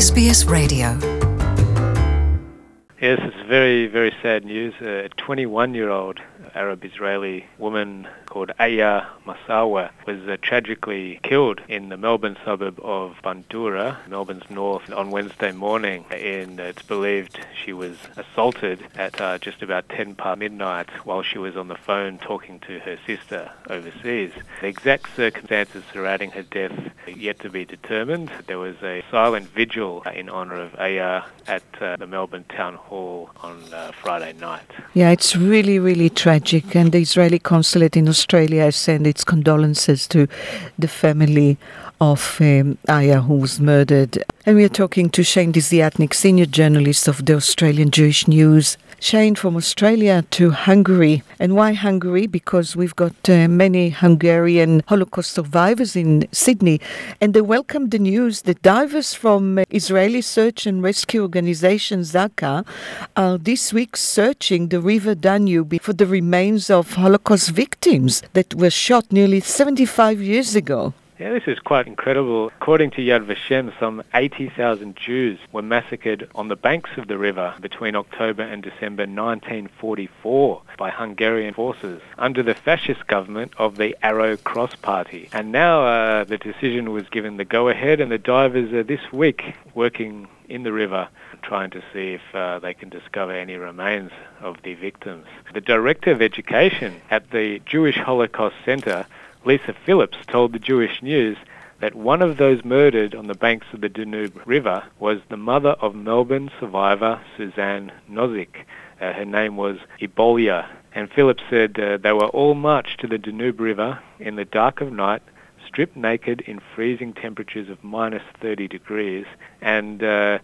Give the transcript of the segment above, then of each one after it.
SBS Radio. Yes, it's very, very sad news. A 21-year-old Arab-Israeli woman called Aya Masawa was tragically killed in the Melbourne suburb of Bundoora, Melbourne's north, on Wednesday morning. And it's believed she was assaulted at just about 10 past midnight while she was on the phone talking to her sister overseas. The exact circumstances surrounding her death are yet to be determined. There was a silent vigil in honour of Aya at the Melbourne Town Hall on Friday night. Yeah, it's really, really tragic, and the Israeli consulate in Australia has sent its condolences to the family of Aya, who was murdered. And we are talking to Shane Desiatnik, senior journalist of the Australian Jewish News. Shane, from Australia to Hungary. And why Hungary? Because we've got many Hungarian Holocaust survivors in Sydney, and they welcomed the news that divers from Israeli search and rescue organization Zaka are this week searching the river Danube for the remains of Holocaust victims that were shot nearly 75 years ago. Yeah, this is quite incredible. According to Yad Vashem, some 80,000 Jews were massacred on the banks of the river between October and December 1944 by Hungarian forces under the fascist government of the Arrow Cross Party. And now the decision was given the go-ahead, and the divers are this week working in the river trying to see if they can discover any remains of the victims. The Director of Education at the Jewish Holocaust Center, Lisa Phillips, told the Jewish News that one of those murdered on the banks of the Danube River was the mother of Melbourne survivor Suzanne Nozick. Her name was Ibolia. And Phillips said they were all marched to the Danube River in the dark of night, stripped naked in freezing temperatures of minus 30 degrees. And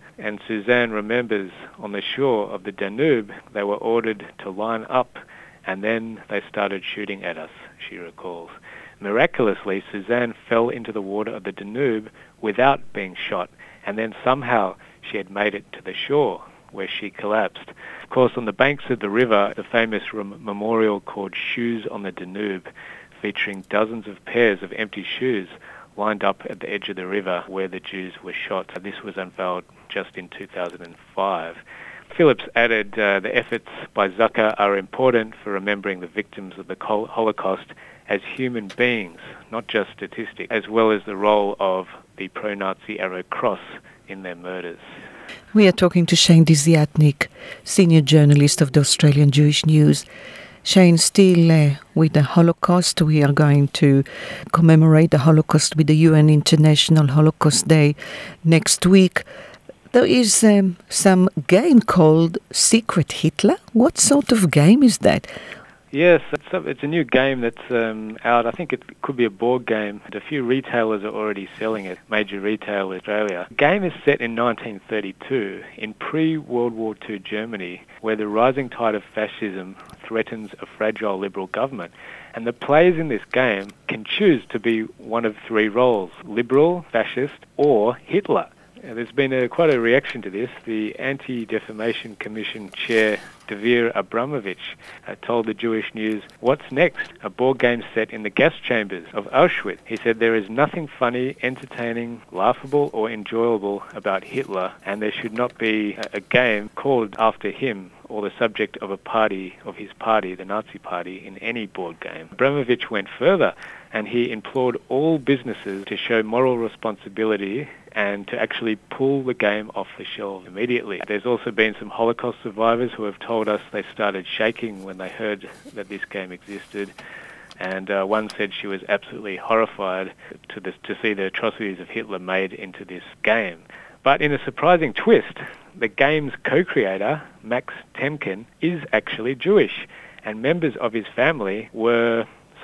Suzanne remembers on the shore of the Danube, they were ordered to line up, and then they started shooting at us, she recalls. Miraculously, Suzanne fell into the water of the Danube without being shot, and then somehow she had made it to the shore, where she collapsed. Of course, on the banks of the river, the famous memorial called Shoes on the Danube, featuring dozens of pairs of empty shoes lined up at the edge of the river where the Jews were shot. This was unveiled just in 2005. Phillips added the efforts by Zaka are important for remembering the victims of the Holocaust as human beings, not just statistics, as well as the role of the pro-Nazi Arrow Cross in their murders. We are talking to Shane Desiatnik, senior journalist of the Australian Jewish News. Shane, still with the Holocaust, we are going to commemorate the Holocaust with the UN International Holocaust Day next week. There is some game called Secret Hitler. What sort of game is that? Yes, it's a new game that's out. I think it could be a board game. A few retailers are already selling it, major retail in Australia. The game is set in 1932 in pre-World War II Germany, where the rising tide of fascism threatens a fragile liberal government. And the players in this game can choose to be one of three roles: liberal, fascist, or Hitler. There's been quite a reaction to this. The Anti-Defamation Commission Chair, Davir Abramovich, told the Jewish News, "What's next? A board game set in the gas chambers of Auschwitz." He said there is nothing funny, entertaining, laughable or enjoyable about Hitler, and there should not be a game called after him or the subject of his party, the Nazi Party, in any board game. Abramovich went further, and he implored all businesses to show moral responsibility and to actually pull the game off the shelves immediately. There's also been some Holocaust survivors who have told us they started shaking when they heard that this game existed. And one said she was absolutely horrified to see the atrocities of Hitler made into this game. But in a surprising twist, the game's co-creator, Max Temkin, is actually Jewish, and members of his family were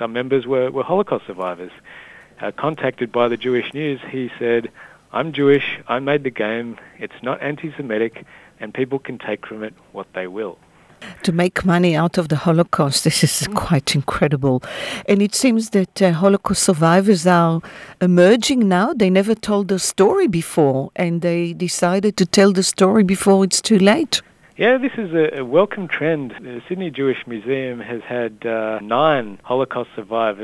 Holocaust survivors. Contacted by the Jewish News, he said, "I'm Jewish, I made the game, it's not anti-Semitic, and people can take from it what they will." To make money out of the Holocaust, this is quite incredible. And it seems that Holocaust survivors are emerging now. They never told the story before, and they decided to tell the story before it's too late. Yeah, this is a welcome trend. The Sydney Jewish Museum has had 9 Holocaust survivors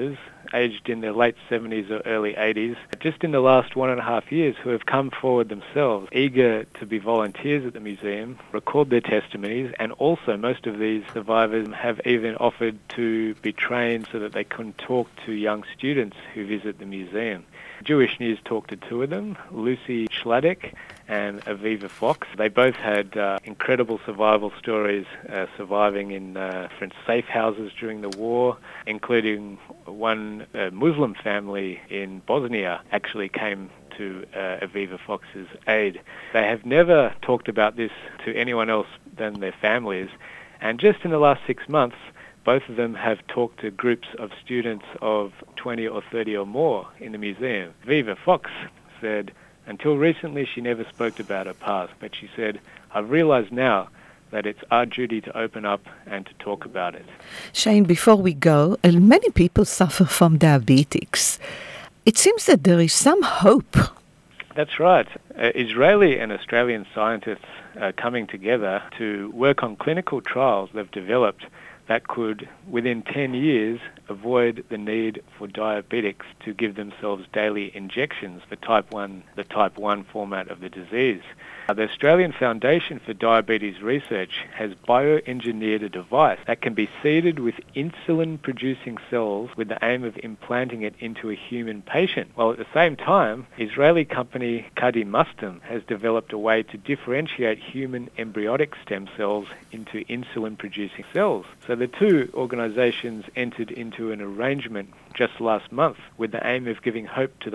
aged in their late 70s or early 80s, just in the last 1.5 years, who have come forward themselves, eager to be volunteers at the museum, record their testimonies, and also most of these survivors have even offered to be trained so that they can talk to young students who visit the museum. Jewish News talked to two of them, Lucy Schladek and Aviva Fox. They both had incredible survival stories, surviving in different safe houses during the war, including one Muslim family in Bosnia actually came to Aviva Fox's aid. They have never talked about this to anyone else than their families, and just in the last 6 months, both of them have talked to groups of students of 20 or 30 or more in the museum. Aviva Fox said, until recently she never spoke about her past, but she said, I've realised now that it's our duty to open up and to talk about it. Shane, before we go, many people suffer from diabetics. It seems that there is some hope. That's right. Israeli and Australian scientists are coming together to work on clinical trials they've developed that could, within 10 years, avoid the need for diabetics to give themselves daily injections for the type 1 format of the disease. The Australian Foundation for Diabetes Research has bioengineered a device that can be seeded with insulin-producing cells with the aim of implanting it into a human patient. While at the same time, Israeli company Kadimustem has developed a way to differentiate human embryonic stem cells into insulin-producing cells. So the two organisations entered into an arrangement just last month with the aim of giving hope to the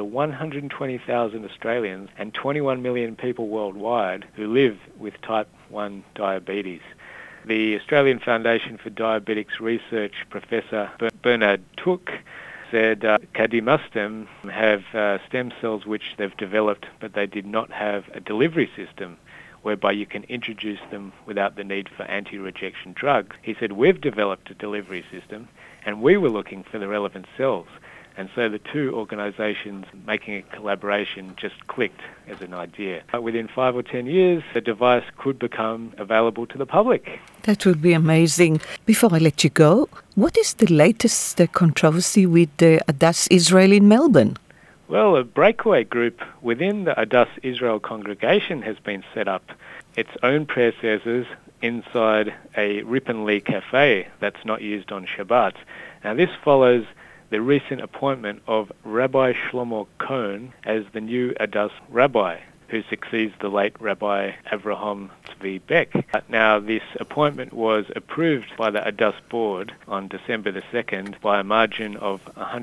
120,000 Australians and 21 million people worldwide who live with type 1 diabetes. The Australian Foundation for Diabetics Research Professor Bernard Took said Kadimustem have stem cells which they've developed, but they did not have a delivery system whereby you can introduce them without the need for anti-rejection drugs. He said, we've developed a delivery system and we were looking for the relevant cells. And so the two organisations making a collaboration just clicked as an idea. Within 5 or 10 years, the device could become available to the public. That would be amazing. Before I let you go, what is the latest controversy with the Adass Israel in Melbourne? Well, a breakaway group within the Adass Israel congregation has been set up. Its own prayer services inside a Ripponlea cafe that's not used on Shabbat. Now this follows the recent appointment of Rabbi Shlomo Cohen as the new Adass rabbi, who succeeds the late Rabbi Avraham Tzvi Beck. Now, this appointment was approved by the Adass board on December the 2nd by a margin of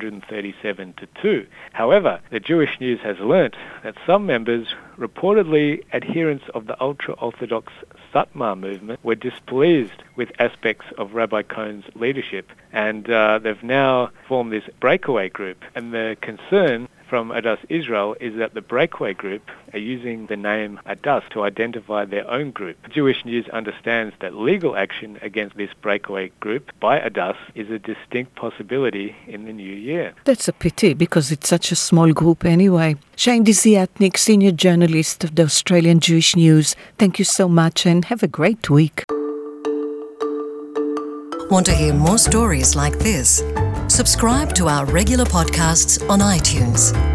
137 to 2. However, the Jewish News has learnt that some members, reportedly adherents of the ultra-Orthodox Satmar movement, were displeased with aspects of Rabbi Cohen's leadership, and they've now formed this breakaway group. And the concern from Adass Israel is that the breakaway group are using the name Adass to identify their own group. Jewish News understands that legal action against this breakaway group by Adass is a distinct possibility in the new year. That's a pity because it's such a small group anyway. Shane Desiatnik, senior journalist of the Australian Jewish News, thank you so much and have a great week. Want to hear more stories like this? Subscribe to our regular podcasts on iTunes.